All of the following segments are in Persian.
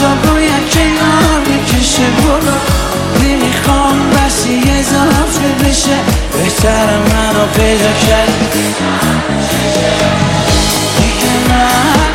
تا باید کنار بکشه برو نمیخوام بسی اضافه بشه بهتر منو پیدا کرد دیگه من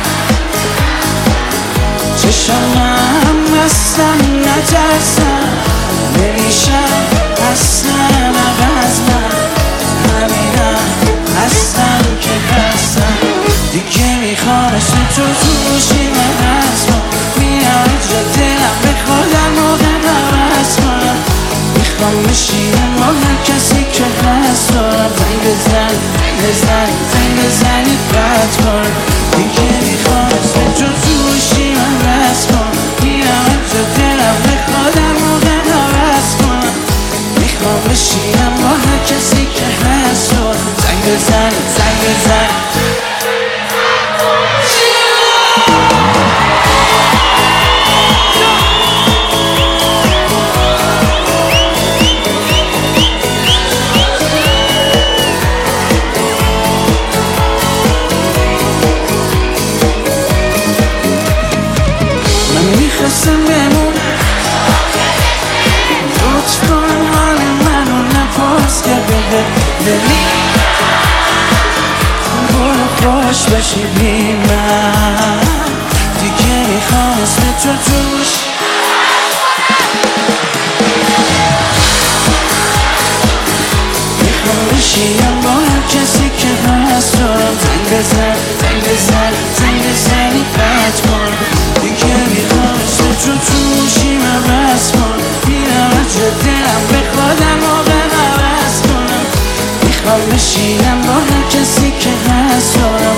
چشمم اصلا نترسم نمیشم اصلا عوض من همینم هستم که هستم دیگه میخوام اسم تو توشی من هستم میاد جا دلم بخواد در موقع نوست کنم میخوام بشینم با هر کسی که هست دارم زنگ بزنی قطع کنم دیگه میخوام اسم تو توشی من هست کنم میاد جا دلم بخواد در موقع نوست کنم میخوام بشینم با هر کسی که هست دارم زنگ بزنی میخواستم بمونم لطف کن حال منو نپرس که ببینی برو خوش بشی بی من دیگه میخوام اسم تو توش میخوام بشیم با هر کسی که هست دارم زنگ بزنی قطع کن دیگه میخوام اسم تو توشی من بس کن میرم از جا دلم بخواد در موقع نوست کنم میخوام بشینم با هر کسی که هست دارم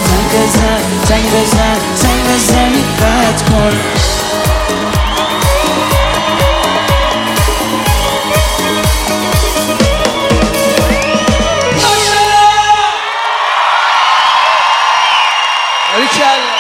زنگ بزنی قطع کن باریکلا